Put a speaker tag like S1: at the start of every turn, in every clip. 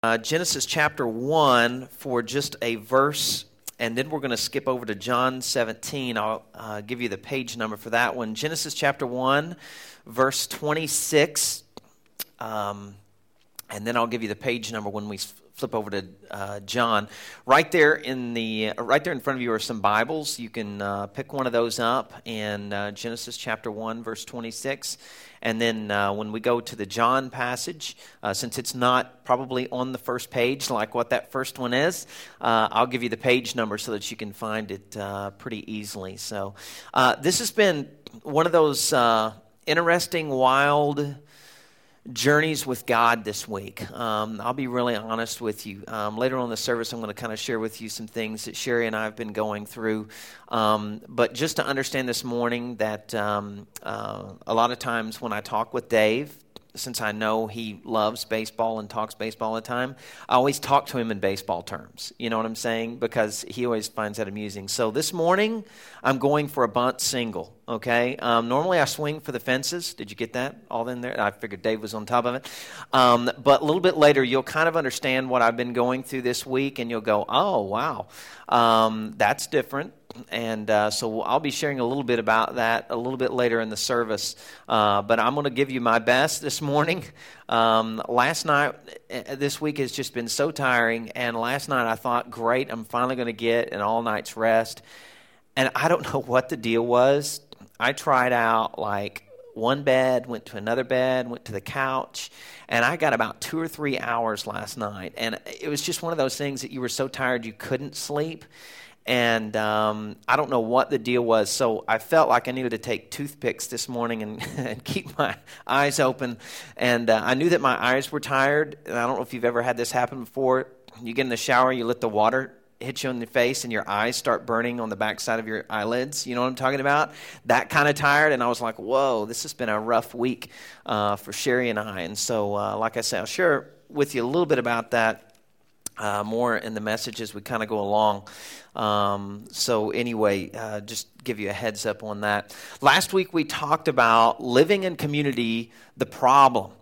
S1: Genesis chapter 1 for just a verse, and then we're going to skip over to John 17. I'll give you the page number for that one. Genesis chapter 1, verse 26, and then I'll give you the page number when we flip over to John. Right there in front of you are some Bibles. You can pick one of those up, and Genesis chapter 1, verse 26. And then when we go to the John passage, since it's not probably on the first page like what that first one is, I'll give you the page number so that you can find it pretty easily. So this has been one of those interesting, wild journeys with God this week. I'll be really honest with you. Later on in the service, I'm going to kind of share with you some things that Sherry and I have been going through. But just to understand this morning that a lot of times when I talk with Dave, since I know he loves baseball and talks baseball all the time, I always talk to him in baseball terms. You know what I'm saying? Because he always finds that amusing. So this morning, I'm going for a bunt single, okay? Normally, I swing for the fences. Did you get that all in there? I figured Dave was on top of it. But a little bit later, you'll kind of understand what I've been going through this week, and you'll go, oh, wow, that's different. And so I'll be sharing a little bit about that a little bit later in the service. But I'm going to give you my best this morning. Last night, this week has just been so tiring. And last night I thought, great, I'm finally going to get an all night's rest. And I don't know what the deal was. I tried out like one bed, went to another bed, went to the couch, and I got about 2 or 3 hours last night. And it was just one of those things that you were so tired you couldn't sleep. And I don't know what the deal was, so I felt like I needed to take toothpicks this morning and keep my eyes open. And I knew that my eyes were tired. And I don't know if you've ever had this happen before. You get in the shower, you let the water hit you in the face, and your eyes start burning on the backside of your eyelids. You know what I'm talking about? That kind of tired. And I was like, whoa, this has been a rough week for Sherry and I. And so, like I said, I'll share with you a little bit about that. More in the message as we kind of go along. So anyway, just give you a heads up on that. Last week we talked about living in community, the problem.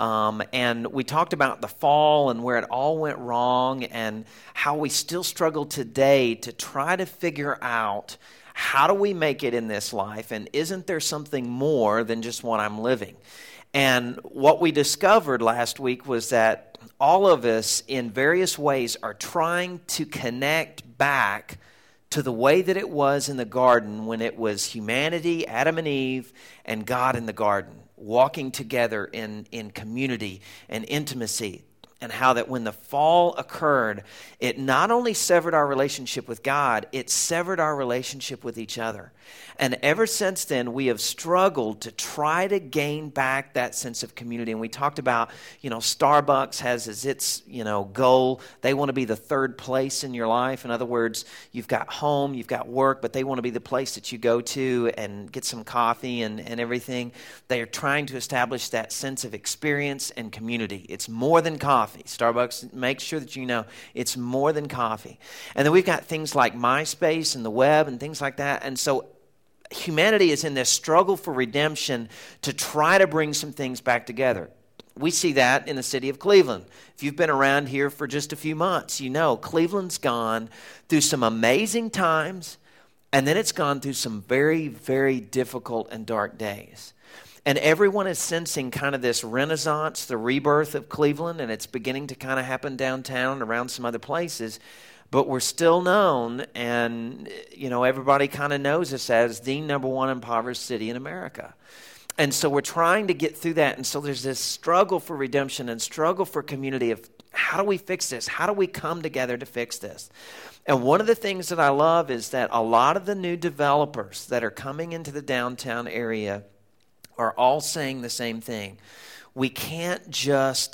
S1: And we talked about the fall and where it all went wrong and how we still struggle today to try to figure out how do we make it in this life, and isn't there something more than just what I'm living? And what we discovered last week was that all of us in various ways are trying to connect back to the way that it was in the garden when it was humanity, Adam and Eve, and God in the garden, walking together in community and intimacy. And how that when the fall occurred, it not only severed our relationship with God, it severed our relationship with each other. And ever since then, we have struggled to try to gain back that sense of community. And we talked about, Starbucks has as its, goal, they want to be the third place in your life. In other words, you've got home, you've got work, but they want to be the place that you go to and get some coffee and everything. They are trying to establish that sense of experience and community. It's more than coffee. Starbucks, make sure that you know it's more than coffee. And then we've got things like MySpace and the web and things like that. And so humanity is in this struggle for redemption to try to bring some things back together. We see that in the city of Cleveland. If you've been around here for just a few months, you know Cleveland's gone through some amazing times, and then it's gone through some very, very difficult and dark days. And everyone is sensing kind of this renaissance, the rebirth of Cleveland, and it's beginning to kind of happen downtown and around some other places. But we're still known, and, everybody kind of knows us as the number one impoverished city in America. And so we're trying to get through that. And so there's this struggle for redemption and struggle for community of how do we fix this? How do we come together to fix this? And one of the things that I love is that a lot of the new developers that are coming into the downtown area are all saying the same thing. We can't just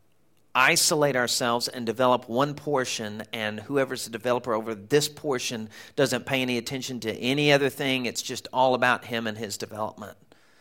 S1: isolate ourselves and develop one portion, and whoever's the developer over this portion doesn't pay any attention to any other thing. It's just all about him and his development.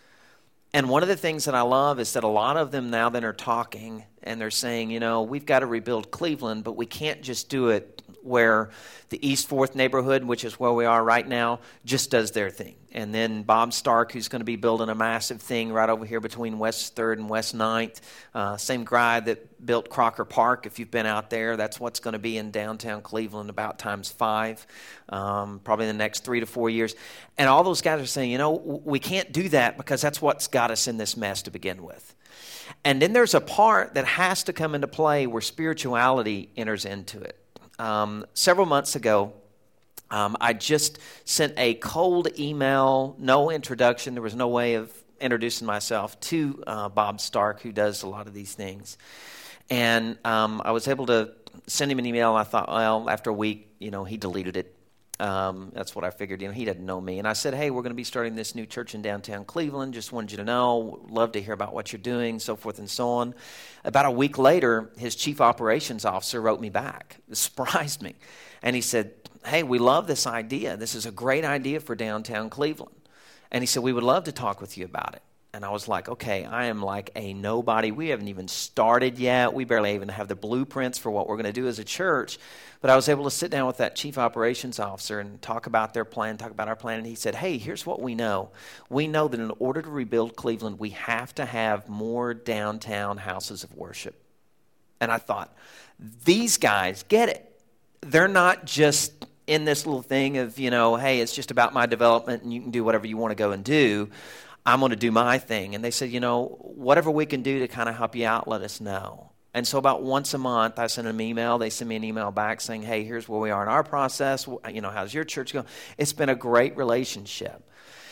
S1: And one of the things that I love is that a lot of them now then are talking, and they're saying, we've got to rebuild Cleveland, but we can't just do it where the East 4th neighborhood, which is where we are right now, just does their thing. And then Bob Stark, who's going to be building a massive thing right over here between West 3rd and West 9th. Same guy that built Crocker Park. If you've been out there, that's what's going to be in downtown Cleveland about times 5, probably in the next 3 to 4 years. And all those guys are saying, we can't do that because that's what's got us in this mess to begin with. And then there's a part that has to come into play where spirituality enters into it. Several months ago, I just sent a cold email, no introduction. There was no way of introducing myself to Bob Stark, who does a lot of these things. And I was able to send him an email. I thought, well, after a week, he deleted it. That's what I figured. He didn't know me. And I said, hey, we're going to be starting this new church in downtown Cleveland. Just wanted you to know. Love to hear about what you're doing, so forth and so on. About a week later, his chief operations officer wrote me back. It surprised me. And he said, hey, we love this idea. This is a great idea for downtown Cleveland. And he said, we would love to talk with you about it. And I was like, okay, I am like a nobody. We haven't even started yet. We barely even have the blueprints for what we're going to do as a church. But I was able to sit down with that chief operations officer and talk about their plan, talk about our plan. And he said, hey, here's what we know. We know that in order to rebuild Cleveland, we have to have more downtown houses of worship. And I thought, these guys get it. They're not just in this little thing of, hey, it's just about my development and you can do whatever you want to go and do. I'm going to do my thing. And they said, whatever we can do to kind of help you out, let us know. And so about once a month, I send them an email. They send me an email back saying, hey, here's where we are in our process. How's your church going? It's been a great relationship.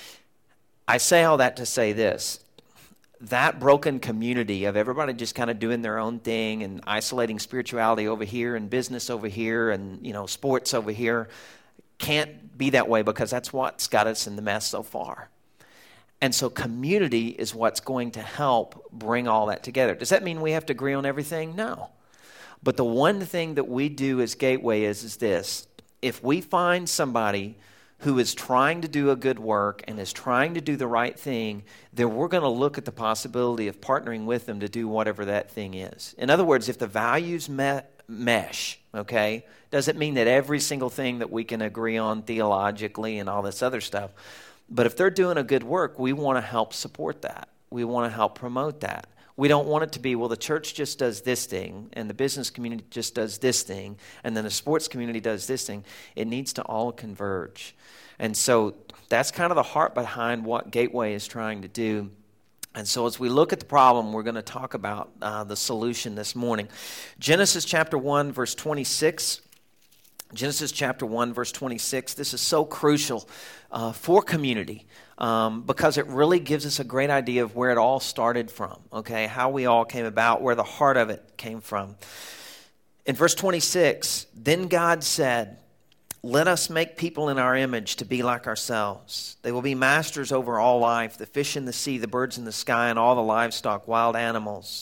S1: I say all that to say this. That broken community of everybody just kind of doing their own thing and isolating spirituality over here and business over here and, sports over here can't be that way because that's what's got us in the mess so far. And so community is what's going to help bring all that together. Does that mean we have to agree on everything? No. But the one thing that we do as Gateway is this. If we find somebody who is trying to do a good work and is trying to do the right thing, then we're going to look at the possibility of partnering with them to do whatever that thing is. In other words, if the values mesh, okay, doesn't mean that every single thing that we can agree on theologically and all this other stuff. But if they're doing a good work, we want to help support that. We want to help promote that. We don't want it to be, well, the church just does this thing, and the business community just does this thing, and then the sports community does this thing. It needs to all converge. And so that's kind of the heart behind what Gateway is trying to do. And so as we look at the problem, we're going to talk about the solution this morning. Genesis chapter 1, verse 26. Genesis chapter 1, verse 26. This is so crucial for community because it really gives us a great idea of where it all started from, okay, how we all came about, where the heart of it came from. In verse 26, then God said, let us make people in our image to be like ourselves. They will be masters over all life, the fish in the sea, the birds in the sky, and all the livestock, wild animals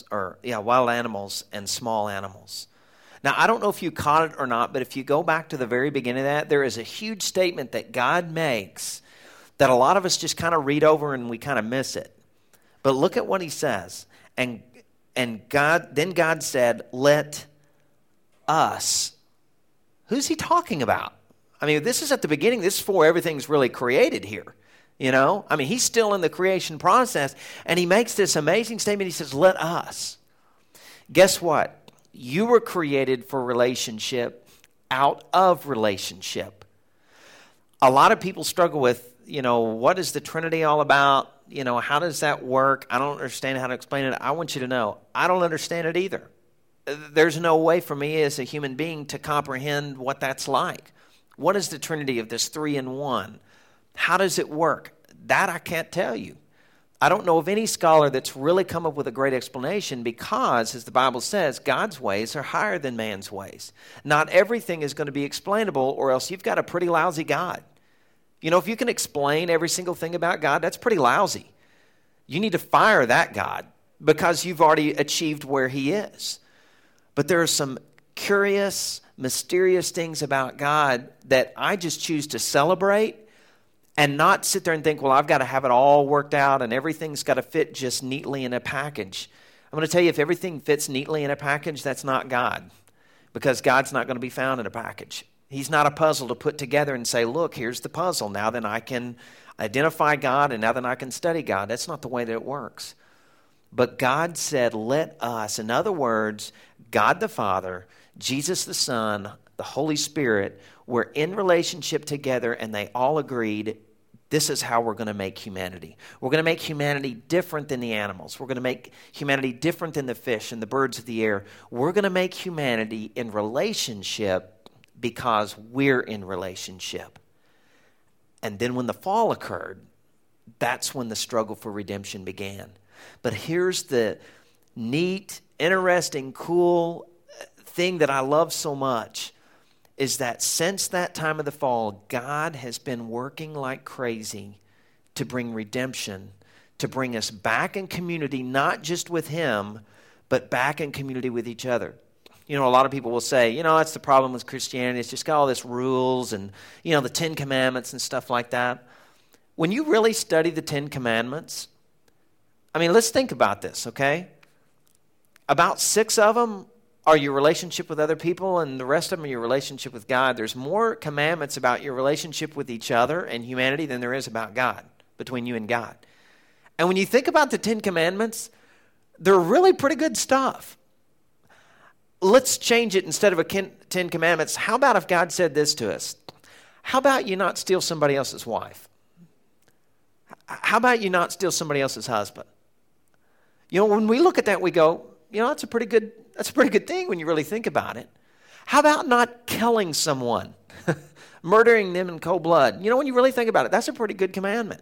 S1: and small animals. Now, I don't know if you caught it or not, but if you go back to the very beginning of that, there is a huge statement that God makes that a lot of us just kind of read over and we kind of miss it. But look at what he says. Then God said, let us. Who's he talking about? I mean, this is at the beginning. This is before everything's really created here. He's still in the creation process, and he makes this amazing statement. He says, let us. Guess what? You were created for relationship out of relationship. A lot of people struggle with, what is the Trinity all about? How does that work? I don't understand how to explain it. I want you to know, I don't understand it either. There's no way for me as a human being to comprehend what that's like. What is the Trinity of this 3 in 1? How does it work? That I can't tell you. I don't know of any scholar that's really come up with a great explanation because, as the Bible says, God's ways are higher than man's ways. Not everything is going to be explainable, or else you've got a pretty lousy God. If you can explain every single thing about God, that's pretty lousy. You need to fire that God because you've already achieved where he is. But there are some curious, mysterious things about God that I just choose to celebrate and not sit there and think, well, I've got to have it all worked out and everything's got to fit just neatly in a package. I'm going to tell you, if everything fits neatly in a package, that's not God. because God's not going to be found in a package. He's not a puzzle to put together and say, look, here's the puzzle. Now then I can identify God, and now then I can study God. That's not the way that it works. But God said, let us, in other words, God the Father, Jesus the Son, the Holy Spirit, were in relationship together, and they all agreed, this is how we're going to make humanity. We're going to make humanity different than the animals. We're going to make humanity different than the fish and the birds of the air. We're going to make humanity in relationship because we're in relationship. And then when the fall occurred, that's when the struggle for redemption began. But here's the neat, interesting, cool thing that I love so much, is that since that time of the fall, God has been working like crazy to bring redemption, to bring us back in community, not just with Him, but back in community with each other. You know, a lot of people will say, that's the problem with Christianity. It's just got all this rules and, the 10 Commandments and stuff like that. When you really study the 10 Commandments, let's think about this, okay? About 6 of them are your relationship with other people, and the rest of them are your relationship with God. There's more commandments about your relationship with each other and humanity than there is about God, between you and God. And when you think about the 10 Commandments, they're really pretty good stuff. Let's change it. Instead of a 10 Commandments, how about if God said this to us? How about you not steal somebody else's wife? How about you not steal somebody else's husband? When we look at that, we go, that's a pretty good thing when you really think about it. How about not killing someone, murdering them in cold blood? When you really think about it, that's a pretty good commandment,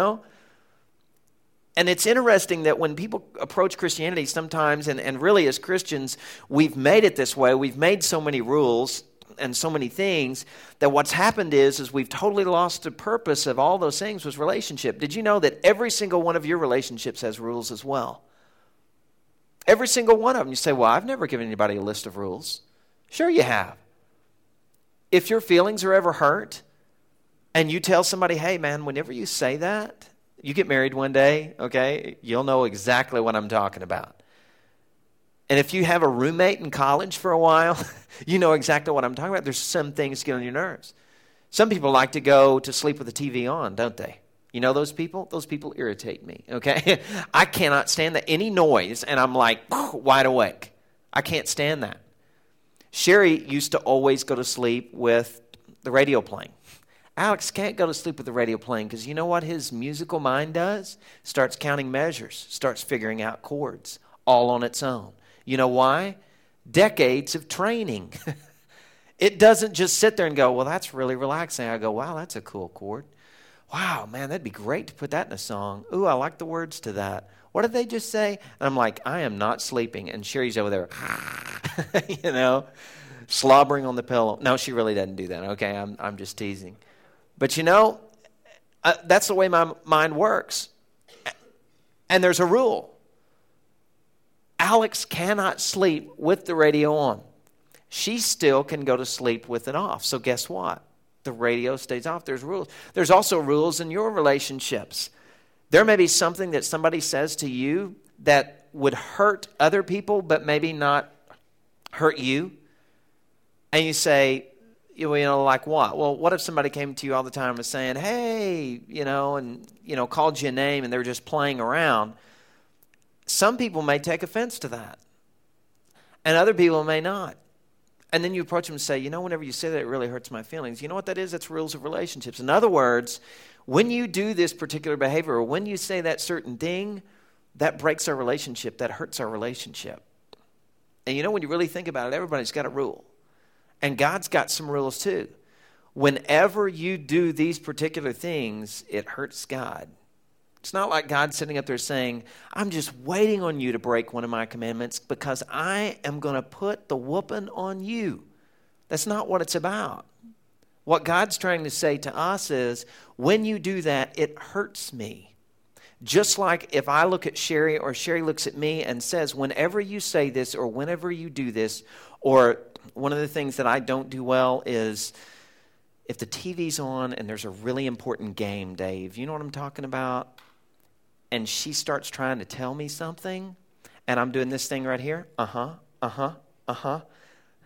S1: And it's interesting that when people approach Christianity sometimes, and really as Christians, we've made it this way. We've made so many rules and so many things that what's happened is we've totally lost the purpose of all those things was relationship. Did you know that every single one of your relationships has rules as well? Every single one of them. You say, well, I've never given anybody a list of rules. Sure you have. If your feelings are ever hurt and you tell somebody, hey man, whenever you say that, you get married one day, okay, you'll know exactly what I'm talking about. And if you have a roommate in college for a while, you know exactly what I'm talking about. There's some things that get on your nerves. Some people like to go to sleep with the TV on, don't they? You know those people? Those people irritate me, okay? I cannot stand that. Any noise, and I'm like wide awake. I can't stand that. Sherry used to always go to sleep with the radio playing. Alex can't go to sleep with the radio playing because you know what his musical mind does? Starts counting measures, starts figuring out chords all on its own. You know why? Decades of training. It doesn't just sit there and go, well, that's really relaxing. I go, wow, that's a cool chord. Wow, man, that'd be great to put that in a song. Ooh, I like the words to that. What did they just say? And I'm like, I am not sleeping. And Sherry's over there, slobbering on the pillow. No, she really doesn't do that. Okay, I'm just teasing. But that's the way my mind works. And there's a rule. Alex cannot sleep with the radio on. She still can go to sleep with it off. So guess what? The radio stays off. There's rules. There's also rules in your relationships. There may be something that somebody says to you that would hurt other people, but maybe not hurt you. And you say, like what? Well, what if somebody came to you all the time and was saying, hey, and called you a name and they're just playing around? Some people may take offense to that. And other people may not. And then you approach them and say, whenever you say that, it really hurts my feelings. You know what that is? That's rules of relationships. In other words, when you do this particular behavior or when you say that certain thing, that breaks our relationship. That hurts our relationship. And when you really think about it, everybody's got a rule. And God's got some rules too. Whenever you do these particular things, it hurts God. It's not like God sitting up there saying, I'm just waiting on you to break one of my commandments because I am going to put the whooping on you. That's not what it's about. What God's trying to say to us is, when you do that, it hurts me. Just like if I look at Sherry or Sherry looks at me and says, whenever you say this or whenever you do this, or one of the things that I don't do well is if the TV's on and there's a really important game, Dave, you know what I'm talking about? And she starts trying to tell me something, and I'm doing this thing right here.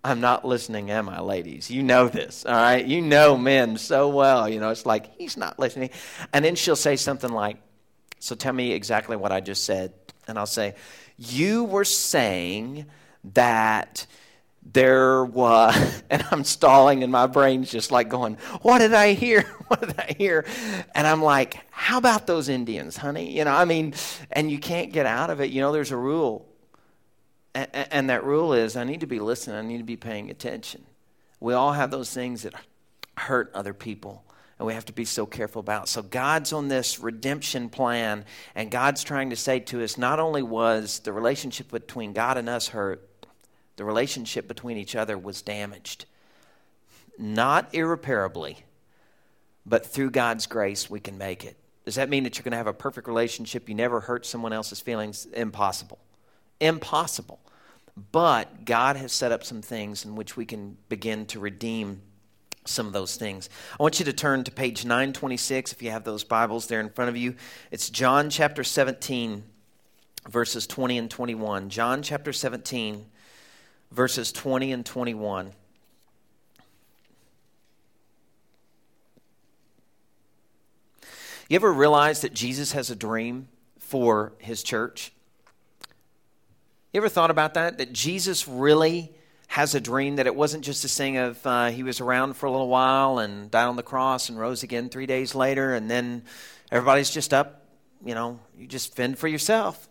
S1: I'm not listening, am I, ladies? You know this, all right? You know men so well. It's like, he's not listening. And then she'll say something like, so tell me exactly what I just said. And I'll say, you were saying that there was, and I'm stalling and my brain's just like going, what did I hear? What did I hear? And I'm like, how about those Indians, honey? And you can't get out of it. There's a rule. And that rule is I need to be listening. I need to be paying attention. We all have those things that hurt other people, and we have to be so careful about. So God's on this redemption plan, and God's trying to say to us, not only was the relationship between God and us hurt, the relationship between each other was damaged. Not irreparably, but through God's grace we can make it. Does that mean that you're going to have a perfect relationship? You never hurt someone else's feelings? Impossible. Impossible. But God has set up some things in which we can begin to redeem some of those things. I want you to turn to page 926 if you have those Bibles there in front of you. It's John chapter 17, verses 20 and 21. John chapter 17, verses 20 and 21. You ever realize that Jesus has a dream for his church? You ever thought about that? That Jesus really has a dream, that it wasn't just this thing of he was around for a little while and died on the cross and rose again 3 days later, and then everybody's just up, you just fend for yourself.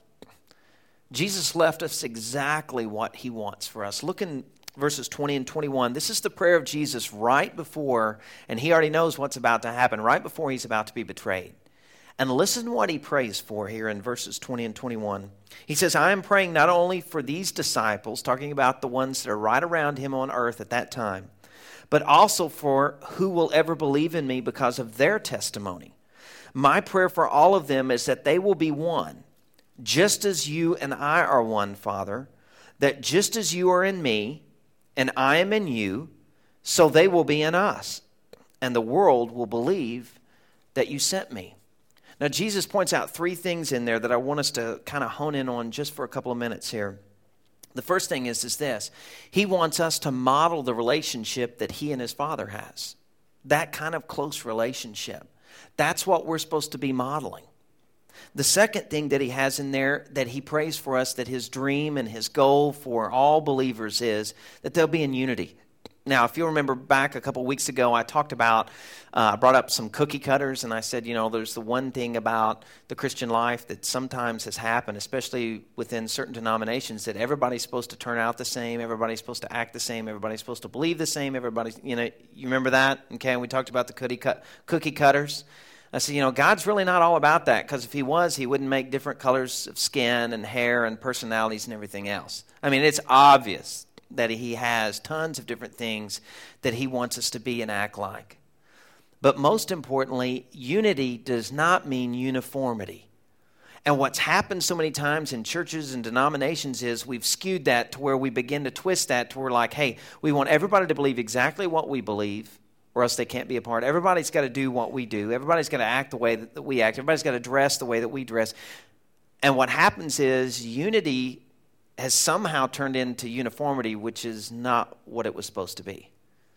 S1: Jesus left us exactly what he wants for us. Look in verses 20 and 21. This is the prayer of Jesus right before, and he already knows what's about to happen, right before he's about to be betrayed. And listen to what he prays for here in verses 20 and 21. He says, I am praying not only for these disciples, talking about the ones that are right around him on earth at that time, but also for who will ever believe in me because of their testimony. My prayer for all of them is that they will be one, just as you and I are one, Father, that just as you are in me and I am in you, so they will be in us, and the world will believe that you sent me. Now, Jesus points out three things in there that I want us to kind of hone in on just for a couple of minutes here. The first thing is this. He wants us to model the relationship that he and his Father has. That kind of close relationship. That's what we're supposed to be modeling. The second thing that he has in there that he prays for us, that his dream and his goal for all believers is that they'll be in unity. Now, if you remember back a couple weeks ago, I talked about, I brought up some cookie cutters, and I said, there's the one thing about the Christian life that sometimes has happened, especially within certain denominations, that everybody's supposed to turn out the same, everybody's supposed to act the same, everybody's supposed to believe the same, everybody's, you remember that? Okay, and we talked about the cookie cutters. I said, God's really not all about that, because if he was, he wouldn't make different colors of skin and hair and personalities and everything else. I mean, it's obvious that he has tons of different things that he wants us to be and act like. But most importantly, unity does not mean uniformity. And what's happened so many times in churches and denominations is we've skewed that to where we begin to twist that to where like, hey, we want everybody to believe exactly what we believe, or else they can't be a part. Everybody's got to do what we do. Everybody's got to act the way that we act. Everybody's got to dress the way that we dress. And what happens is unity has somehow turned into uniformity, which is not what it was supposed to be.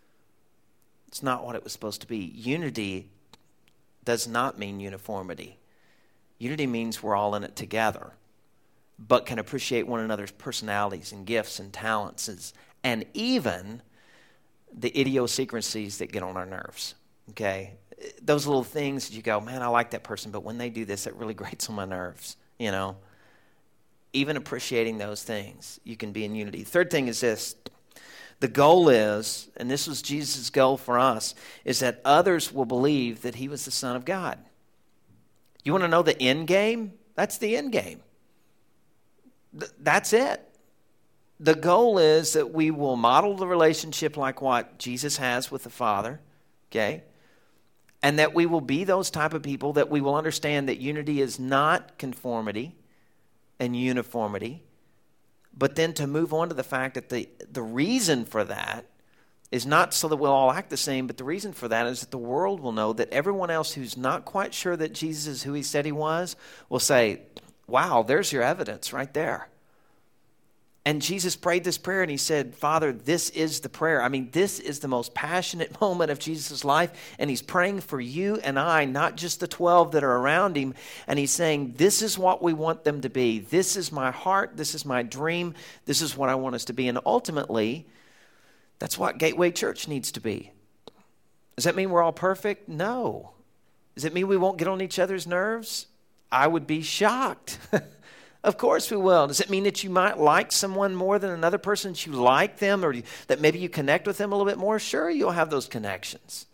S1: It's not what it was supposed to be. Unity does not mean uniformity. Unity means we're all in it together, but can appreciate one another's personalities and gifts and talents and even the idiosyncrasies that get on our nerves, okay? Those little things that you go, man, I like that person, but when they do this, it really grates on my nerves, Even appreciating those things, you can be in unity. Third thing is this. The goal is, and this was Jesus' goal for us, is that others will believe that he was the Son of God. You want to know the end game? That's the end game. That's it. The goal is that we will model the relationship like what Jesus has with the Father, okay? And that we will be those type of people that we will understand that unity is not conformity and uniformity, but then to move on to the fact that the reason for that is not so that we'll all act the same, but the reason for that is that the world will know that everyone else who's not quite sure that Jesus is who he said he was will say, wow, there's your evidence right there. And Jesus prayed this prayer, and he said, Father, this is the prayer. I mean, this is the most passionate moment of Jesus' life, and he's praying for you and I, not just the 12 that are around him. And he's saying, this is what we want them to be. This is my heart. This is my dream. This is what I want us to be. And ultimately, that's what Gateway Church needs to be. Does that mean we're all perfect? No. Does it mean we won't get on each other's nerves? I would be shocked. Of course we will. Does it mean that you might like someone more than another person, that you like them, or that maybe you connect with them a little bit more? Sure, you'll have those connections.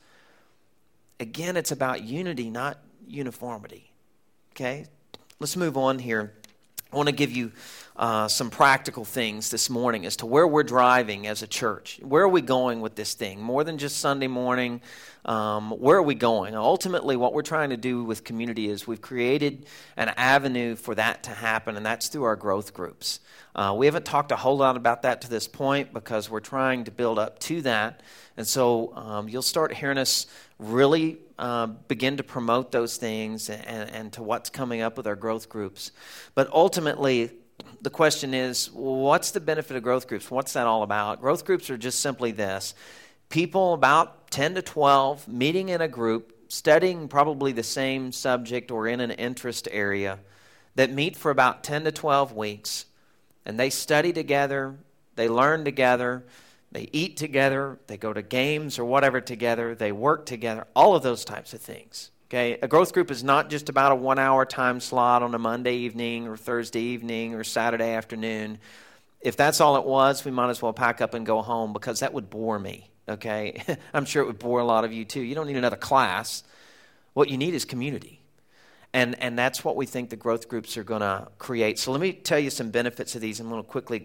S1: Again, it's about unity, not uniformity. Okay? Let's move on here. I want to give you some practical things this morning as to where we're driving as a church. Where are we going with this thing? More than just Sunday morning, where are we going? Ultimately, what we're trying to do with community is we've created an avenue for that to happen, and that's through our growth groups. We haven't talked a whole lot about that to this point because we're trying to build up to that. And so you'll start hearing us really begin to promote those things and to what's coming up with our growth groups. But ultimately, the question is, what's the benefit of growth groups? What's that all about? Growth groups are just simply this. People about 10 to 12 meeting in a group, studying probably the same subject or in an interest area, that meet for about 10 to 12 weeks, and they study together, they learn together, they eat together, they go to games or whatever together, they work together, all of those types of things. Okay, a growth group is not just about a 1-hour time slot on a Monday evening or Thursday evening or Saturday afternoon. If that's all it was, we might as well pack up and go home because that would bore me, okay? I'm sure it would bore a lot of you too. You don't need another class. What you need is community. And that's what we think the growth groups are going to create. So let me tell you some benefits of these. I'm going to quickly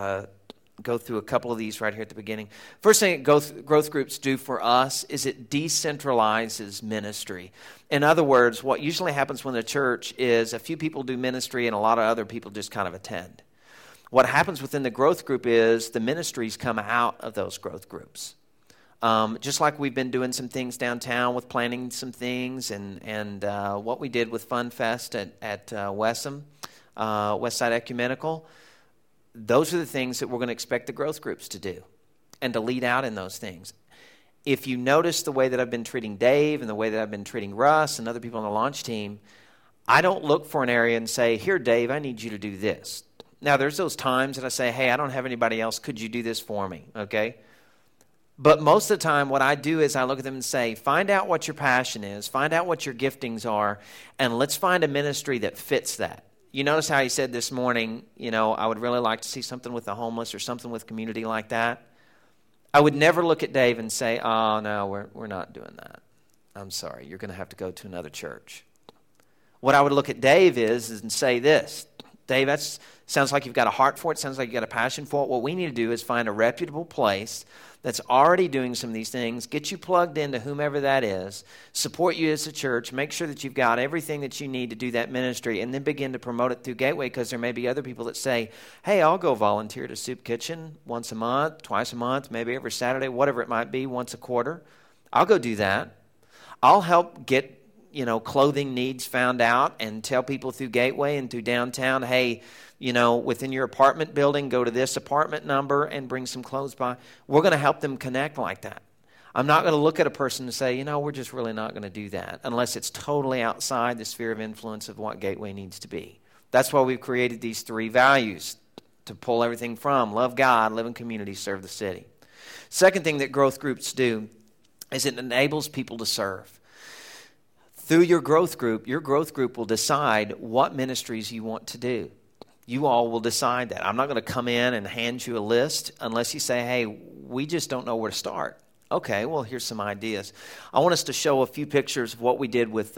S1: go through a couple of these right here at the beginning. First thing growth groups do for us is it decentralizes ministry. In other words, what usually happens when a church is a few people do ministry and a lot of other people just kind of attend. What happens within the growth group is the ministries come out of those growth groups. Just like we've been doing some things downtown with planning some things and what we did with Fun Fest at Westside Ecumenical. Those are the things that we're going to expect the growth groups to do and to lead out in those things. If you notice the way that I've been treating Dave and the way that I've been treating Russ and other people on the launch team, I don't look for an area and say, here, Dave, I need you to do this. Now, there's those times that I say, hey, I don't have anybody else. Could you do this for me? Okay? But most of the time, what I do is I look at them and say, find out what your passion is, find out what your giftings are, and let's find a ministry that fits that. You notice how he said this morning, I would really like to see something with the homeless or something with community like that. I would never look at Dave and say, oh, no, we're not doing that. I'm sorry, you're going to have to go to another church. What I would look at Dave is and say this, Dave, that sounds like you've got a heart for it, sounds like you've got a passion for it. What we need to do is find a reputable place that's already doing some of these things, get you plugged into whomever that is, support you as a church, make sure that you've got everything that you need to do that ministry, and then begin to promote it through Gateway, because there may be other people that say, hey, I'll go volunteer to Soup Kitchen once a month, twice a month, maybe every Saturday, whatever it might be, once a quarter. I'll go do that. I'll help get clothing needs found out and tell people through Gateway and through downtown, hey, within your apartment building, go to this apartment number and bring some clothes by. We're going to help them connect like that. I'm not going to look at a person and say, we're just really not going to do that unless it's totally outside the sphere of influence of what Gateway needs to be. That's why we've created these 3 values to pull everything from: love God, live in community, serve the city. Second thing that growth groups do is it enables people to serve. Through your growth group will decide what ministries you want to do. You all will decide that. I'm not going to come in and hand you a list unless you say, hey, we just don't know where to start. Okay, well, here's some ideas. I want us to show a few pictures of what we did with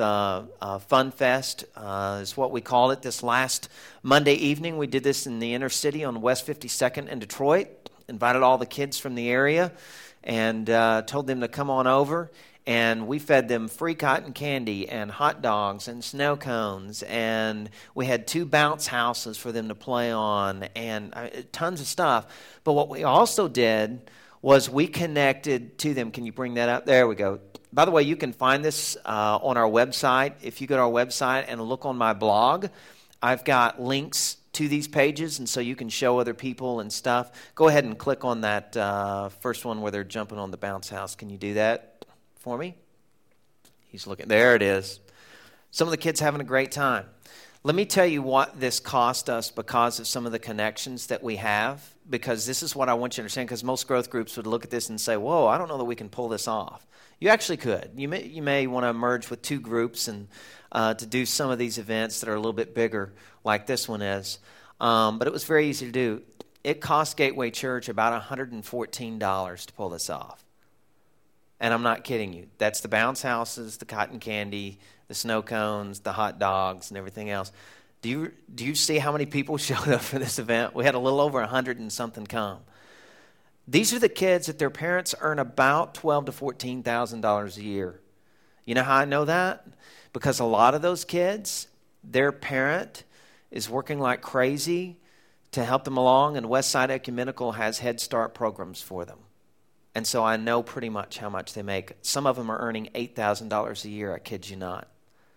S1: Fun Fest, is what we called it. This last Monday evening, we did this in the inner city on West 52nd in Detroit. Invited all the kids from the area and told them to come on over. And we fed them free cotton candy and hot dogs and snow cones. And we had 2 bounce houses for them to play on and tons of stuff. But what we also did was we connected to them. Can you bring that up? There we go. By the way, you can find this on our website. If you go to our website and look on my blog, I've got links to these pages, and so you can show other people and stuff. Go ahead and click on that first one where they're jumping on the bounce house. Can you do that for me? He's looking. There it is. Some of the kids having a great time. Let me tell you what this cost us because of some of the connections that we have, because this is what I want you to understand, because most growth groups would look at this and say, whoa, I don't know that we can pull this off. You actually could. You may want to merge with two groups and to do some of these events that are a little bit bigger like this one is. But it was very easy to do. It cost Gateway Church about $114 to pull this off. And I'm not kidding you. That's the bounce houses, the cotton candy, the snow cones, the hot dogs, and everything else. Do you see how many people showed up for this event? We had a little over 100 and something come. These are the kids that their parents earn about $12,000 to $14,000 a year. You know how I know that? Because a lot of those kids, their parent is working like crazy to help them along, and Westside Ecumenical has Head Start programs for them. And so I know pretty much how much they make. Some of them are earning $8,000 a year, I kid you not.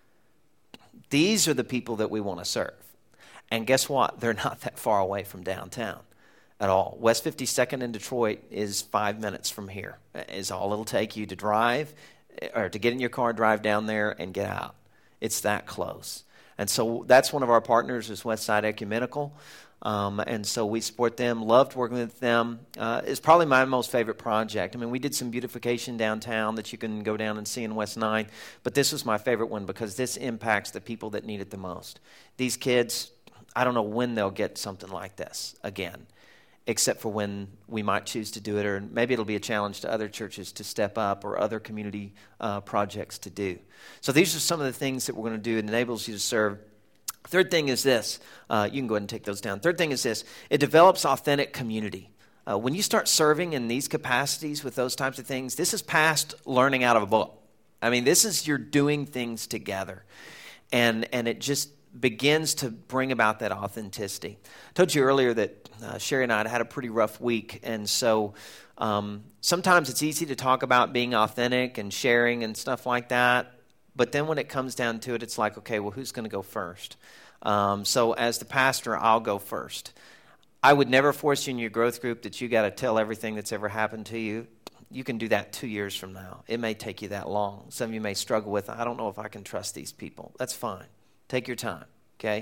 S1: These are the people that we want to serve. And guess what? They're not that far away from downtown at all. West 52nd in Detroit is 5 minutes from here, is all it'll take you to drive, or to get in your car, drive down there, and get out. It's that close. And so that's one of our partners is Westside Ecumenical. And so we support them, loved working with them. It's probably my most favorite project. I mean, we did some beautification downtown that you can go down and see in West 9, but this was my favorite one because this impacts the people that need it the most. These kids, I don't know when they'll get something like this again, except for when we might choose to do it, or maybe it'll be a challenge to other churches to step up or other community projects to do. So these are some of the things that we're going to do. It enables you to serve. Third thing is this. You can go ahead and take those down. Third thing is this. It develops authentic community. When you start serving in these capacities with those types of things, this is past learning out of a book. I mean, this is you're doing things together. And it just begins to bring about that authenticity. I told you earlier that Sherry and I had a pretty rough week. And so sometimes it's easy to talk about being authentic and sharing and stuff like that. But then when it comes down to it, it's like, okay, well, who's going to go first? So as the pastor, I'll go first. I would never force you in your growth group that you got to tell everything that's ever happened to you. You can do that 2 years from now. It may take you that long. Some of you may struggle with, I don't know if I can trust these people. That's fine. Take your time, okay?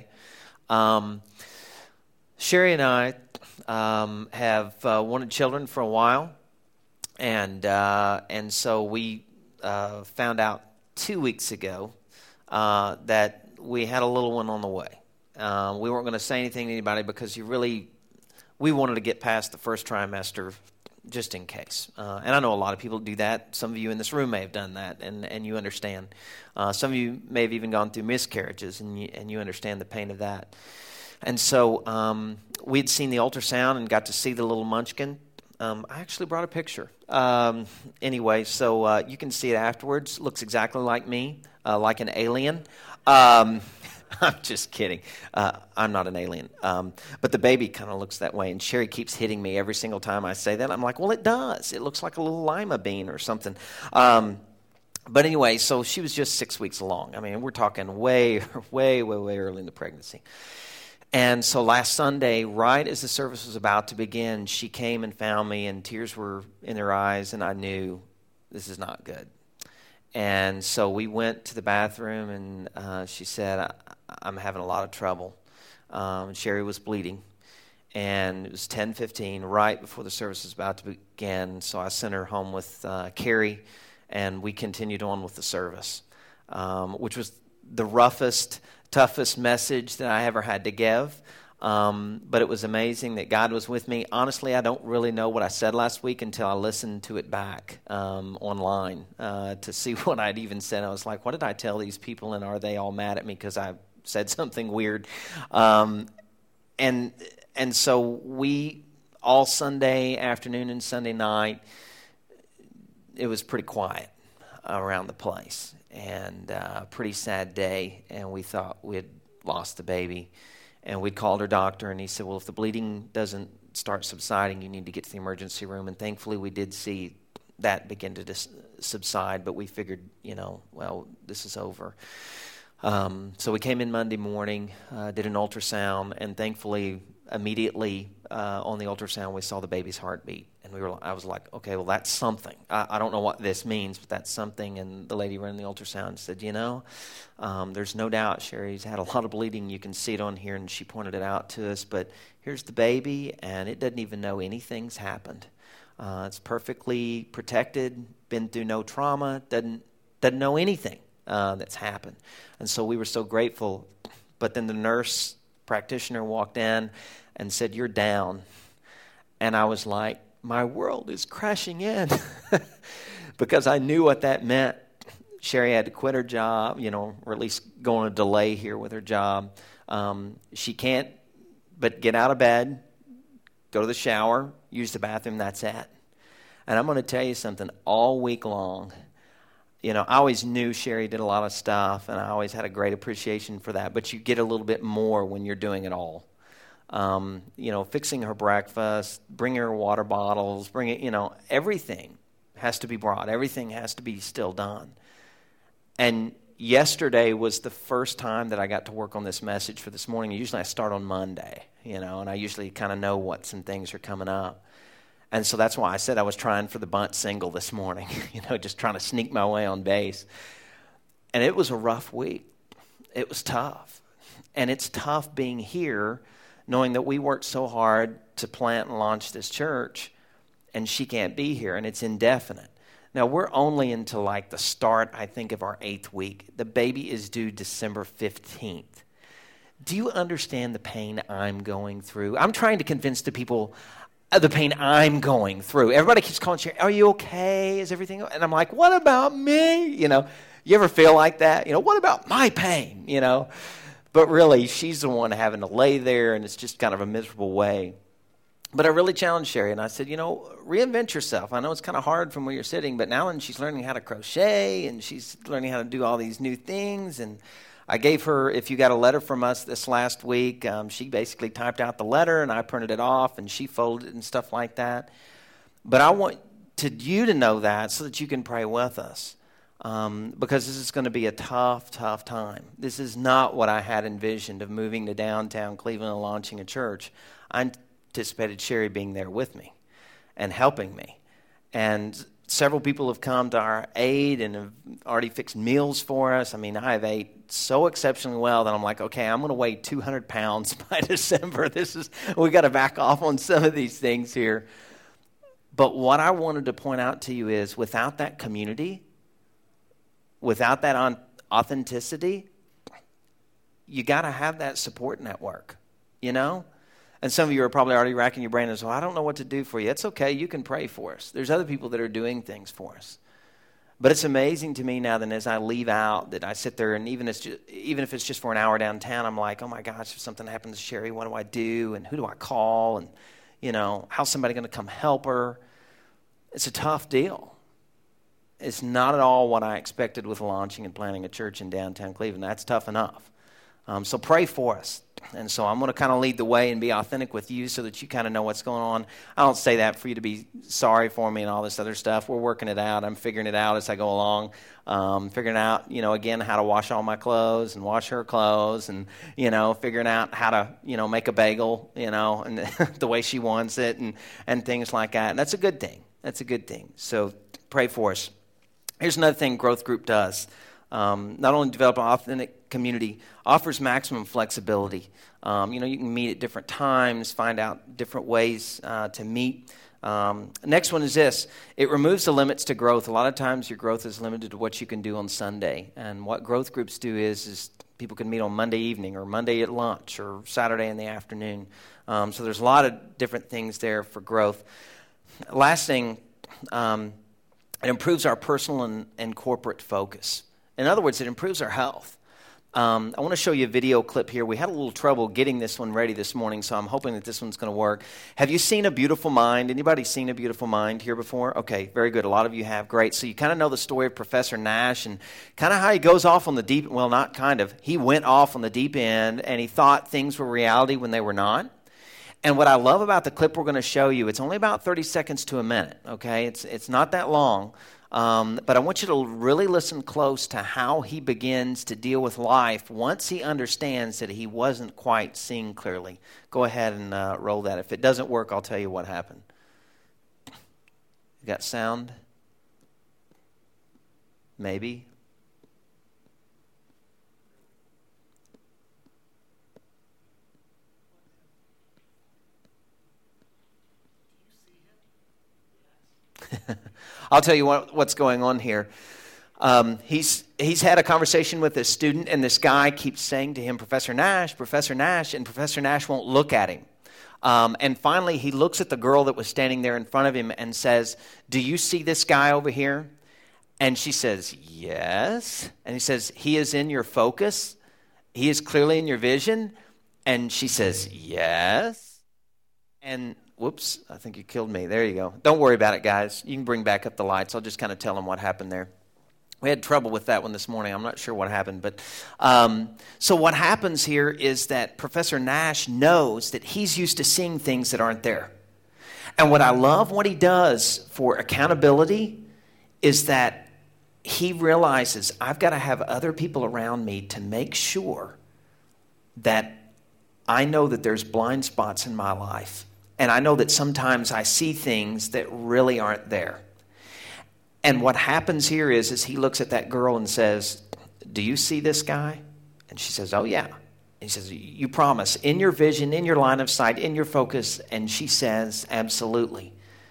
S1: Sherry and I have wanted children for a while, and so we found out 2 weeks ago that we had a little one on the way. We weren't going to say anything to anybody because we wanted to get past the first trimester just in case. And I know a lot of people do that. Some of you in this room may have done that, and you understand. Some of you may have even gone through miscarriages, and you understand the pain of that. And so we'd seen the ultrasound and got to see the little munchkin. I actually brought a picture. Anyway, so you can see it afterwards. Looks exactly like me, like an alien. I'm just kidding. I'm not an alien. But the baby kind of looks that way, and Sherry keeps hitting me every single time I say that. I'm like, well, it does. It looks like a little lima bean or something. But anyway, so she was just 6 weeks along. I mean, we're talking way early in the pregnancy. And so last Sunday, right as the service was about to begin, she came and found me, and tears were in her eyes, and I knew this is not good. And so we went to the bathroom, and she said, I'm having a lot of trouble. Sherry was bleeding, and it was 10:15, right before the service was about to begin. So I sent her home with Carrie, and we continued on with the service, which was the roughest, toughest message that I ever had to give. But it was amazing that God was with me. Honestly, I don't really know what I said last week until I listened to it back online to see what I'd even said. I was like, what did I tell these people, and are they all mad at me because I said something weird? And so we, all Sunday afternoon and Sunday night, it was pretty quiet around the place, and a pretty sad day, and we thought we had lost the baby. And we called her doctor, and he said, well, if the bleeding doesn't start subsiding, you need to get to the emergency room. And thankfully, we did see that begin to subside, but we figured, well, this is over. So we came in Monday morning, did an ultrasound, and thankfully, immediately on the ultrasound, we saw the baby's heartbeat. And I was like, okay, well, that's something. I don't know what this means, but that's something. And the lady running the ultrasound said, there's no doubt Sherry's had a lot of bleeding. You can see it on here, and she pointed it out to us. But here's the baby, and it doesn't even know anything's happened. It's perfectly protected, been through no trauma, doesn't know anything that's happened. And so we were so grateful. But then the nurse practitioner walked in and said, "You're down." And I was like, my world is crashing in because I knew what that meant. Sherry had to quit her job, or at least go on a delay here with her job. She can't but get out of bed, go to the shower, use the bathroom, that's it. And I'm going to tell you something, all week long, I always knew Sherry did a lot of stuff, and I always had a great appreciation for that, but you get a little bit more when you're doing it all. Fixing her breakfast, bringing her water bottles, everything has to be brought. Everything has to be still done. And yesterday was the first time that I got to work on this message for this morning. Usually I start on Monday, and I usually kind of know what some things are coming up. And so that's why I said I was trying for the bunt single this morning, just trying to sneak my way on base. And it was a rough week. It was tough. And it's tough being here, knowing that we worked so hard to plant and launch this church, and she can't be here, and it's indefinite. Now, we're only into the start, I think, of our 8th week. The baby is due December 15th. Do you understand the pain I'm going through? I'm trying to convince the people the pain I'm going through. Everybody keeps calling, Sherry, "Are you okay? Is everything okay?" And I'm like, what about me? You ever feel like that? What about my pain? But really, she's the one having to lay there, and it's just kind of a miserable way. But I really challenged Sherry, and I said, reinvent yourself. I know it's kind of hard from where you're sitting, but now she's learning how to crochet, and she's learning how to do all these new things. And I gave her, if you got a letter from us this last week, she basically typed out the letter, and I printed it off, and she folded it and stuff like that. But I want you to know that so that you can pray with us. Because this is going to be a tough, tough time. This is not what I had envisioned of moving to downtown Cleveland and launching a church. I anticipated Sherry being there with me and helping me. And several people have come to our aid and have already fixed meals for us. I mean, I have ate so exceptionally well that I'm like, okay, I'm going to weigh 200 pounds by December. We got to back off on some of these things here. But what I wanted to point out to you is without that community, without that authenticity, you got to have that support network, And some of you are probably already racking your brain and saying, "I don't know what to do for you." It's okay. You can pray for us. There's other people that are doing things for us. But it's amazing to me now that as I leave out, that I sit there, and even if it's just for an hour downtown, I'm like, oh my gosh, if something happens to Sherry, what do I do? And who do I call? And, how's somebody going to come help her? It's a tough deal. It's not at all what I expected with launching and planting a church in downtown Cleveland. That's tough enough. So pray for us. And so I'm going to kind of lead the way and be authentic with you so that you kind of know what's going on. I don't say that for you to be sorry for me and all this other stuff. We're working it out. I'm figuring it out as I go along. Figuring out, again, how to wash all my clothes and wash her clothes and, figuring out how to, make a bagel, and the way she wants it and things like that. And that's a good thing. That's a good thing. So pray for us. Here's another thing Growth Group does. Not only develop an authentic community, offers maximum flexibility. You can meet at different times, find out different ways to meet. Next one is this. It removes the limits to growth. A lot of times your growth is limited to what you can do on Sunday. And what growth groups do is people can meet on Monday evening or Monday at lunch or Saturday in the afternoon. So there's a lot of different things there for growth. Last thing, it improves our personal and corporate focus. In other words, it improves our health. I want to show you a video clip here. We had a little trouble getting this one ready this morning, so I'm hoping that this one's going to work. Have you seen A Beautiful Mind? Anybody seen A Beautiful Mind here before? Okay, very good. A lot of you have. Great. So you kind of know the story of Professor Nash and kind of how he goes off on the deep, well, not kind of. He went off on the deep end, and he thought things were reality when they were not. And what I love about the clip we're going to show you, it's only about 30 seconds to a minute, okay? It's not that long. But I want you to really listen close to how he begins to deal with life once he understands that he wasn't quite seeing clearly. Go ahead and roll that. If it doesn't work, I'll tell you what happened. You got sound? Maybe. I'll tell you what's going on here. He's had a conversation with this student, and this guy keeps saying to him, Professor Nash, and Professor Nash won't look at him. And finally, he looks at the girl that was standing there in front of him and says, do you see this guy over here? And she says, yes. And he says, he is in your focus? He is clearly in your vision? And she says, yes. And whoops, I think you killed me. There you go. Don't worry about it, guys. You can bring back up the lights. I'll just kind of tell them what happened there. We had trouble with that one this morning. I'm not sure what happened. But so what happens here is that Professor Nash knows that he's used to seeing things that aren't there. And what I love what he does for accountability is that he realizes I've got to have other people around me to make sure that I know that there's blind spots in my life. And I know that sometimes I see things that really aren't there. And what happens here is he looks at that girl and says, do you see this guy? And she says, oh, yeah. And he says, you promise, in your vision, in your line of sight, in your focus? And she says, absolutely.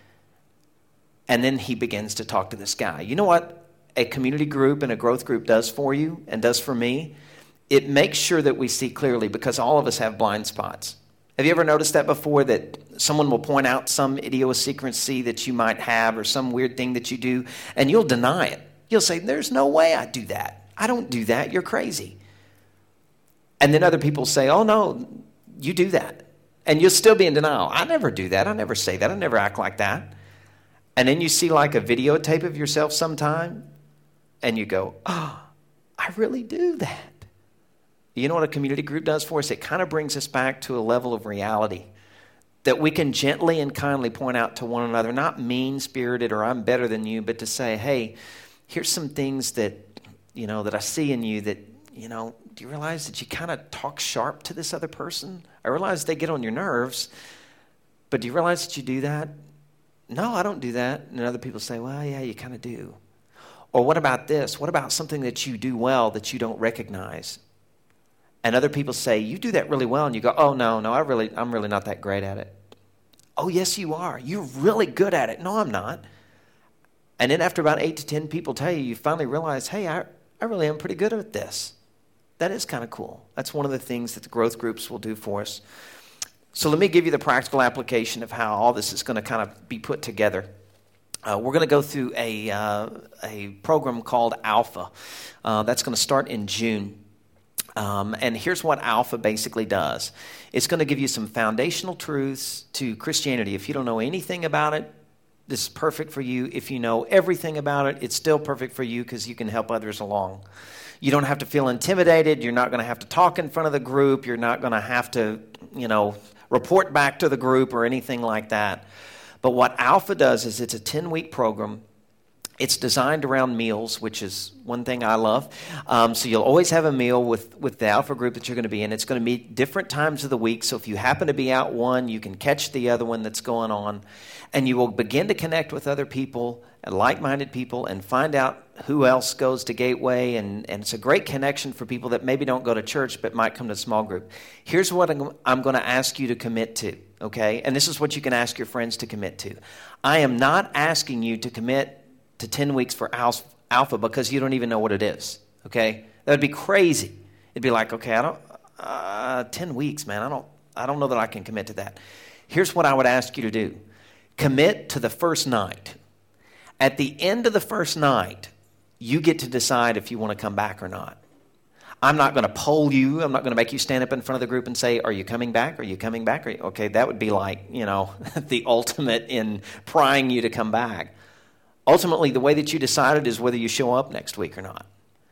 S1: And then he begins to talk to this guy. You know what a community group and a growth group does for you and does for me? It makes sure that we see clearly, because all of us have blind spots. Have you ever noticed that before, that someone will point out some idiosyncrasy that you might have or some weird thing that you do, and you'll deny it? You'll say, there's no way I do that. I don't do that. You're crazy. And then other people say, oh, no, you do that. And you'll still be in denial. I never do that. I never say that. I never act like that. And then you see like a videotape of yourself sometime, and you go, oh, I really do that. You know what a community group does for us? It kind of brings us back to a level of reality that we can gently and kindly point out to one another, not mean-spirited or I'm better than you, but to say, hey, here's some things that, that I see in you that, do you realize that you kind of talk sharp to this other person? I realize they get on your nerves, but do you realize that you do that? No, I don't do that. And other people say, well, yeah, you kind of do. Or what about this? What about something that you do well that you don't recognize? And other people say, you do that really well. And you go, oh, no, I'm really not that great at it. Oh, yes, you are. You're really good at it. No, I'm not. And then after about 8 to 10 people tell you, you finally realize, hey, I really am pretty good at this. That is kind of cool. That's one of the things that the growth groups will do for us. So let me give you the practical application of how all this is going to kind of be put together. We're going to go through a program called Alpha. That's going to start in June. And here's what Alpha basically does. It's going to give you some foundational truths to Christianity. If you don't know anything about it, this is perfect for you. If you know everything about it, it's still perfect for you because you can help others along. You don't have to feel intimidated. You're not going to have to talk in front of the group. You're not going to have to, report back to the group or anything like that. But what Alpha does is it's a 10-week program. It's designed around meals, which is one thing I love. So you'll always have a meal with the Alpha group that you're going to be in. It's going to be different times of the week. So if you happen to be out one, you can catch the other one that's going on. And you will begin to connect with other people and like-minded people and find out who else goes to Gateway. And it's a great connection for people that maybe don't go to church but might come to a small group. Here's what I'm going to ask you to commit to, okay? And this is what you can ask your friends to commit to. I am not asking you to commit to 10 weeks for Alpha because you don't even know what it is, okay? That would be crazy. It'd be like, okay, 10 weeks, man, I don't know that I can commit to that. Here's what I would ask you to do. Commit to the first night. At the end of the first night, you get to decide if you want to come back or not. I'm not going to poll you. I'm not going to make you stand up in front of the group and say, are you coming back? Are you coming back? Okay, that would be like, the ultimate in prying you to come back. Ultimately, the way that you decide it is whether you show up next week or not.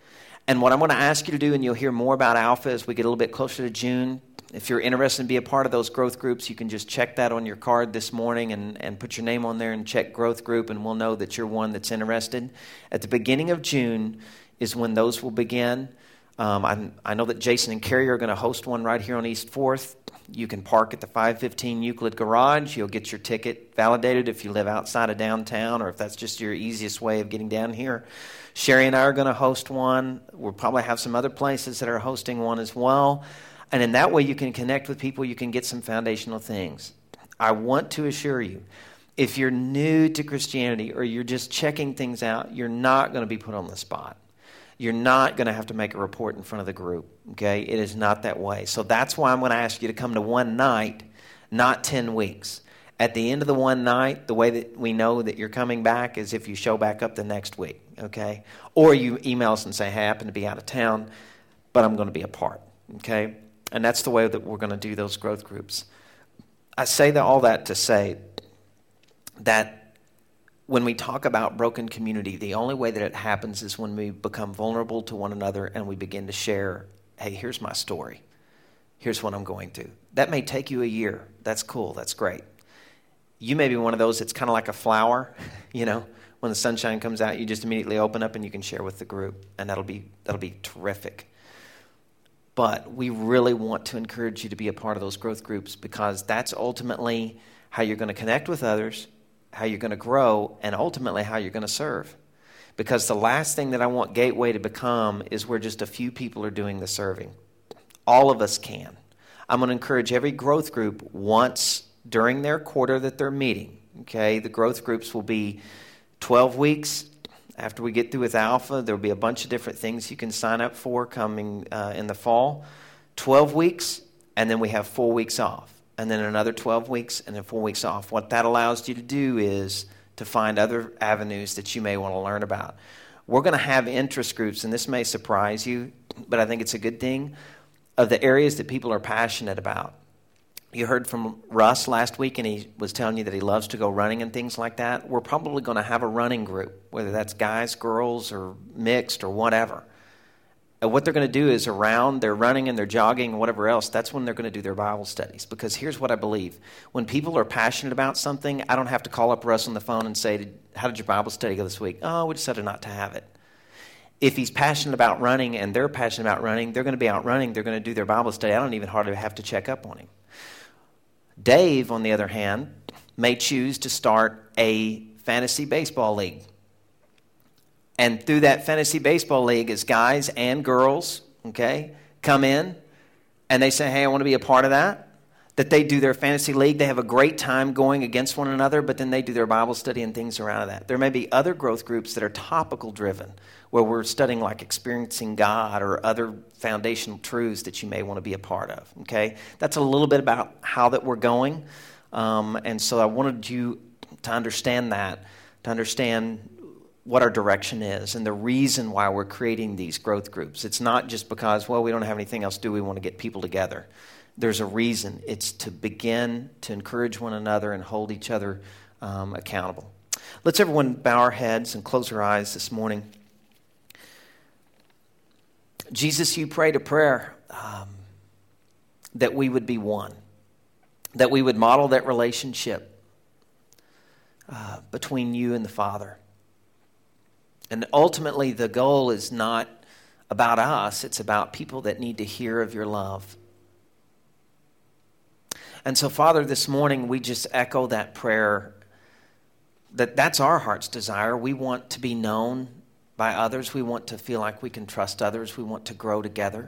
S1: And what I'm going to ask you to do, and you'll hear more about Alpha as we get a little bit closer to June. If you're interested in being a part of those growth groups, you can just check that on your card this morning and put your name on there and check growth group, and we'll know that you're one that's interested. At the beginning of June is when those will begin. I know that Jason and Carrie are going to host one right here on East 4th. You can park at the 515 Euclid Garage. You'll get your ticket validated if you live outside of downtown, or if that's just your easiest way of getting down here. Sherry and I are going to host one. We'll probably have some other places that are hosting one as well. And in that way, you can connect with people. You can get some foundational things. I want to assure you, if you're new to Christianity or you're just checking things out, you're not going to be put on the spot. You're not going to have to make a report in front of the group, okay? It is not that way. So that's why I'm going to ask you to come to one night, not 10 weeks. At the end of the one night, the way that we know that you're coming back is if you show back up the next week, okay? Or you email us and say, hey, I happen to be out of town, but I'm going to be a part, okay? And that's the way that we're going to do those growth groups. I say all that to say that when we talk about broken community, the only way that it happens is when we become vulnerable to one another and we begin to share, hey, here's my story. Here's what I'm going through. That may take you a year. That's cool. That's great. You may be one of those that's kind of like a flower, you know. When the sunshine comes out, you just immediately open up and you can share with the group, and that'll be terrific. But we really want to encourage you to be a part of those growth groups, because that's ultimately how you're going to connect with others, how you're going to grow, and ultimately how you're going to serve. Because the last thing that I want Gateway to become is where just a few people are doing the serving. All of us can. I'm going to encourage every growth group once during their quarter that they're meeting. Okay, the growth groups will be 12 weeks. After we get through with Alpha, there will be a bunch of different things you can sign up for coming in the fall. 12 weeks, and then we have 4 weeks off. And then another 12 weeks, and then 4 weeks off. What that allows you to do is to find other avenues that you may want to learn about. We're going to have interest groups, and this may surprise you, but I think it's a good thing, of the areas that people are passionate about. You heard from Russ last week, and he was telling you that he loves to go running and things like that. We're probably going to have a running group, whether that's guys, girls, or mixed, or whatever. And what they're going to do is around their running and their jogging and whatever else, that's when they're going to do their Bible studies. Because here's what I believe. When people are passionate about something, I don't have to call up Russ on the phone and say, how did your Bible study go this week? Oh, we decided not to have it. If he's passionate about running and they're passionate about running, they're going to be out running. They're going to do their Bible study. I don't even hardly have to check up on him. Dave, on the other hand, may choose to start a fantasy baseball league. And through that fantasy baseball league, as guys and girls, okay, come in and they say, hey, I want to be a part of that. That they do their fantasy league. They have a great time going against one another, but then they do their Bible study and things around that. There may be other growth groups that are topical driven, where we're studying like experiencing God or other foundational truths that you may want to be a part of, okay? That's a little bit about how that we're going. And so I wanted you to understand that, to understand what our direction is and the reason why we're creating these growth groups. It's not just because, well, we don't have anything else to do, we want to get people together. There's a reason. It's to begin to encourage one another and hold each other accountable. Let's everyone bow our heads and close our eyes this morning. Jesus, you prayed a prayer that we would be one, that we would model that relationship between you and the Father. And ultimately, the goal is not about us. It's about people that need to hear of your love. And so, Father, this morning, we just echo that prayer, that's our heart's desire. We want to be known by others. We want to feel like we can trust others. We want to grow together.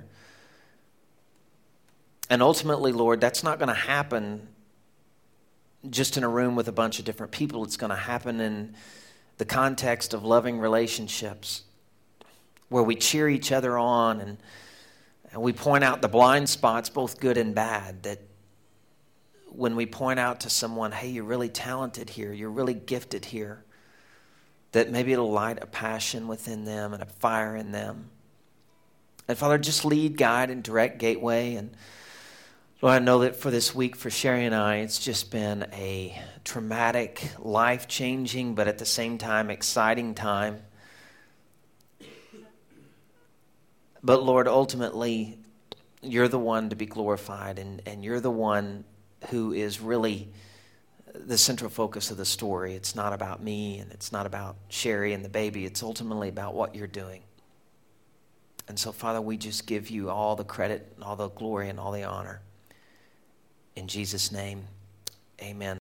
S1: And ultimately, Lord, that's not going to happen just in a room with a bunch of different people. It's going to happen in the context of loving relationships where we cheer each other on and we point out the blind spots, both good and bad, that when we point out to someone, hey, you're really talented here, you're really gifted here, that maybe it'll light a passion within them and a fire in them. And Father, just lead, guide, and direct Gateway. And Lord, I know that for this week, for Sherry and I, it's just been a traumatic, life-changing, but at the same time, exciting time. But Lord, ultimately, you're the one to be glorified, and you're the one who is really the central focus of the story. It's not about me, and it's not about Sherry and the baby. It's ultimately about what you're doing. And so, Father, we just give you all the credit, and all the glory, and all the honor. In Jesus' name, amen.